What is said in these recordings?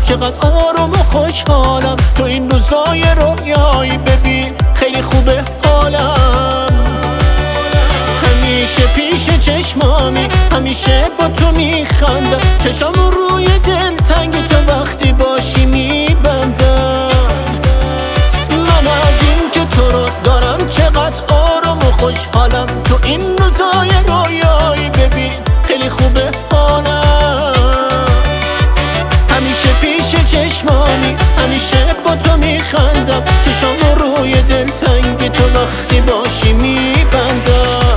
چقدر آروم و خوشحالم. تو این روزای رویایی ببین خیلی خوبه حالم. همیشه پیش چشمامی، همیشه با تو میخندم. چشامو روی دلتنگ تو وقتی باشی میبندم. من از این که تو رو دارم چقدر آروم و خوشحالم. تو این روزای رویایی ببین خیلی خوبه حالم. همیشه پیش چشمامی، همیشه با تو میخندم. چشامو روی دلتنگ تو وقتی باشی میبندم.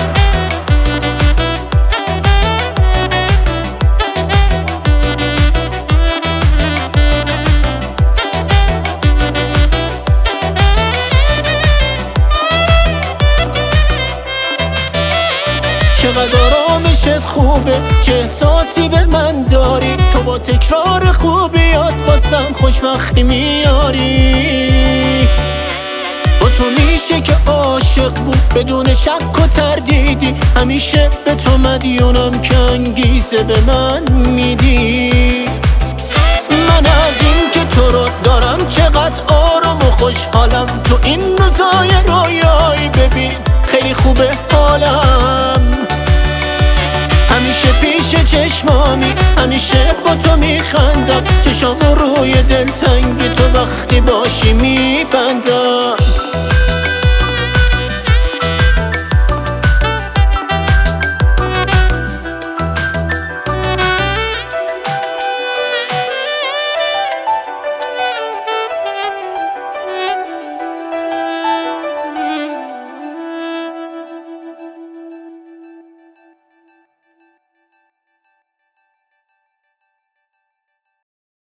چقدر آرامشت خوبه، چه احساسی به من داری. تو با تکرار خوبیات واسم خوشبختی میاری. با تو میشه که عاشق بود بدون شک و تردیدی. همیشه به تو مدیونم که انگیزه به من میدی. من از این که تو رو دارم چقدر آرام و خوشحالم. تو این روزای رویایی ببین خیلی خوبه حالم. همیشه پیش چشمامی، همیشه با تو میخندم. چشامو روی دلتنگ تو وقتی باشی میبندم.